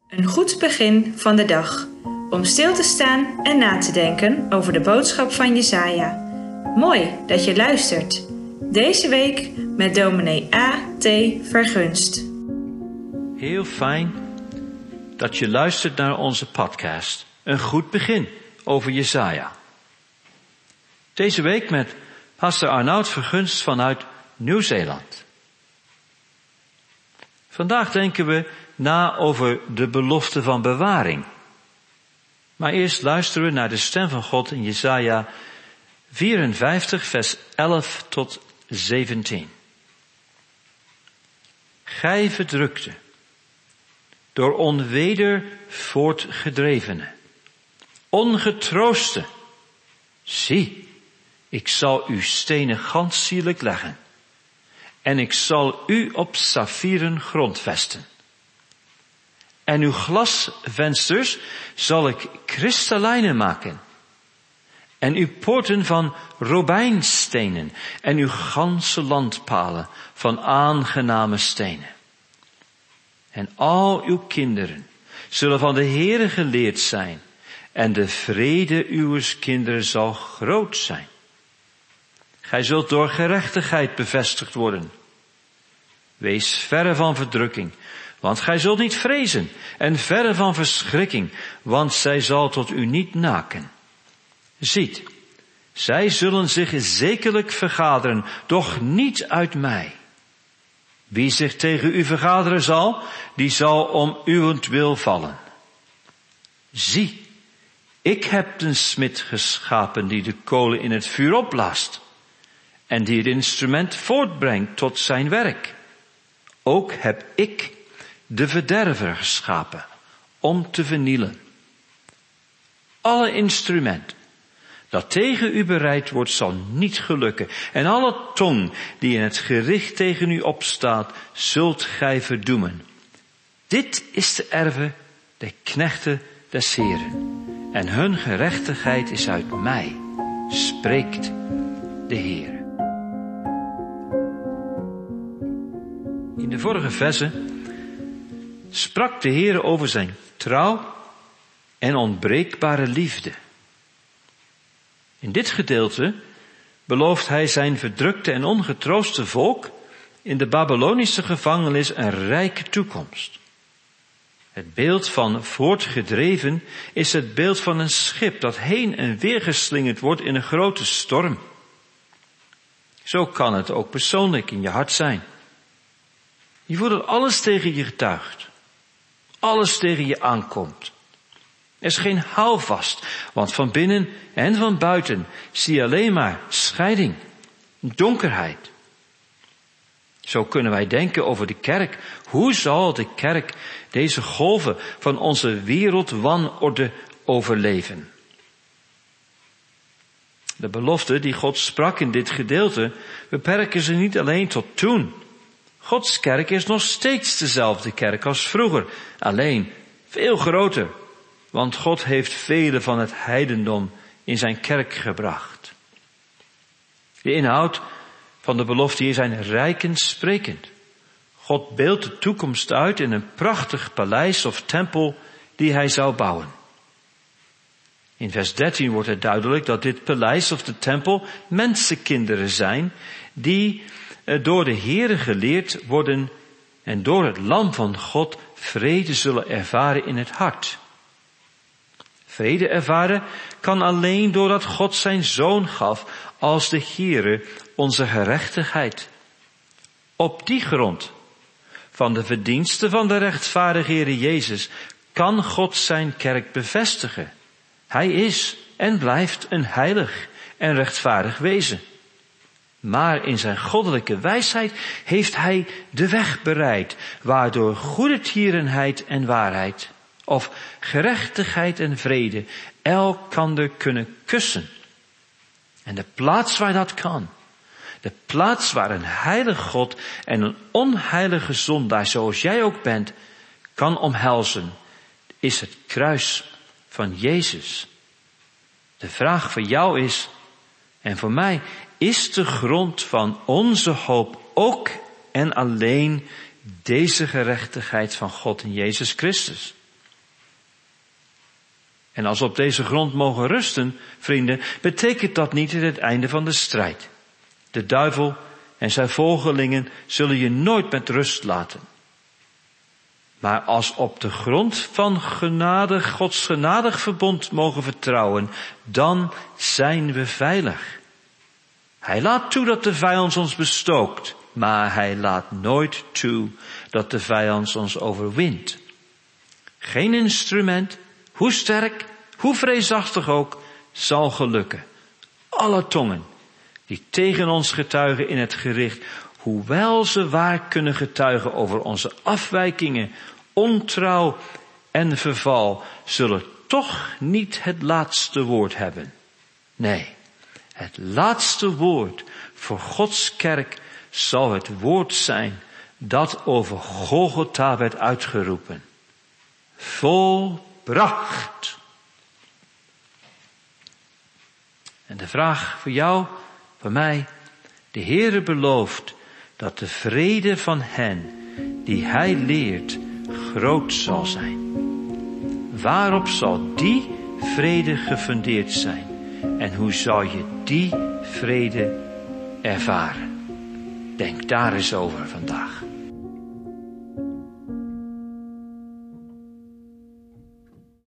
Een goed begin van de dag. Om stil te staan en na te denken over de boodschap van Jesaja. Mooi dat je luistert. Deze week met dominee A.T. Vergunst. Heel fijn dat je luistert naar onze podcast. Een goed begin over Jesaja. Deze week met pastor Arnoud Vergunst vanuit Nieuw-Zeeland. Vandaag denken we na over de belofte van bewaring. Maar eerst luisteren we naar de stem van God in Jesaja 54 vers 11 tot 17. Gij verdrukte, door onweder voortgedrevene, ongetrooste, zie, ik zal uw stenen ganssierlijk leggen, en ik zal u op saffieren grondvesten. En uw glasvensters zal ik kristallijnen maken, en uw poorten van robijnstenen, en uw ganse landpalen van aangename stenen. En al uw kinderen zullen van de Heere geleerd zijn, en de vrede uwes kinderen zal groot zijn. Gij zult door gerechtigheid bevestigd worden. Wees verre van verdrukking, want gij zult niet vrezen, en verre van verschrikking, want zij zal tot u niet naken. Ziet, zij zullen zich zekerlijk vergaderen, doch niet uit mij. Wie zich tegen u vergaderen zal, die zal om uwentwil vallen. Zie, ik heb een smid geschapen die de kolen in het vuur opblaast, en die het instrument voortbrengt tot zijn werk. Ook heb ik de verderver geschapen om te vernielen. Alle instrument dat tegen u bereid wordt, zal niet gelukken. En alle tong die in het gericht tegen u opstaat, zult gij verdoemen. Dit is de erve der knechten des Heeren. En hun gerechtigheid is uit mij, spreekt de Heer. In de vorige verse sprak de Heer over zijn trouw en onbreekbare liefde. In dit gedeelte belooft hij zijn verdrukte en ongetrooste volk in de Babylonische gevangenis een rijke toekomst. Het beeld van voortgedreven is het beeld van een schip dat heen en weer geslingerd wordt in een grote storm. Zo kan het ook persoonlijk in je hart zijn. Je voelt dat alles tegen je getuigt. Alles tegen je aankomt. Er is geen houvast, want van binnen en van buiten zie je alleen maar scheiding, donkerheid. Zo kunnen wij denken over de kerk. Hoe zal de kerk deze golven van onze wereldwanorde overleven? De beloften die God sprak in dit gedeelte beperken ze niet alleen tot toen. Gods kerk is nog steeds dezelfde kerk als vroeger, alleen veel groter. Want God heeft velen van het heidendom in zijn kerk gebracht. De inhoud van de belofte hier zijn rijk en sprekend. God beeldt de toekomst uit in een prachtig paleis of tempel die hij zou bouwen. In vers 13 wordt het duidelijk dat dit paleis of de tempel mensenkinderen zijn die door de Heere geleerd worden en door het Lam van God vrede zullen ervaren in het hart. Vrede ervaren kan alleen doordat God zijn Zoon gaf als de Heere onze gerechtigheid. Op die grond van de verdiensten van de rechtvaardige Heere Jezus kan God zijn kerk bevestigen. Hij is en blijft een heilig en rechtvaardig wezen. Maar in zijn goddelijke wijsheid heeft hij de weg bereid, waardoor goedertierenheid en waarheid, of gerechtigheid en vrede, elkander kunnen kussen. En de plaats waar dat kan, de plaats waar een heilig God en een onheilige zondaar, zoals jij ook bent, kan omhelzen, is het kruis van Jezus. De vraag voor jou is, en voor mij, is de grond van onze hoop ook en alleen deze gerechtigheid van God in Jezus Christus? En als we op deze grond mogen rusten, vrienden, betekent dat niet het einde van de strijd. De duivel en zijn volgelingen zullen je nooit met rust laten. Maar als op de grond van Gods genadig verbond mogen vertrouwen, dan zijn we veilig. Hij laat toe dat de vijand ons bestookt, maar hij laat nooit toe dat de vijand ons overwint. Geen instrument, hoe sterk, hoe vreesachtig ook, zal gelukken. Alle tongen die tegen ons getuigen in het gericht, hoewel ze waar kunnen getuigen over onze afwijkingen, ontrouw en verval, zullen toch niet het laatste woord hebben. Nee, het laatste woord voor Gods kerk zal het woord zijn dat over Golgotha werd uitgeroepen. Volbracht. En de vraag voor jou, voor mij, de Heere belooft dat de vrede van hen die Hij leert groot zal zijn. Waarop zal die vrede gefundeerd zijn? En hoe zal je die vrede ervaren? Denk daar eens over vandaag.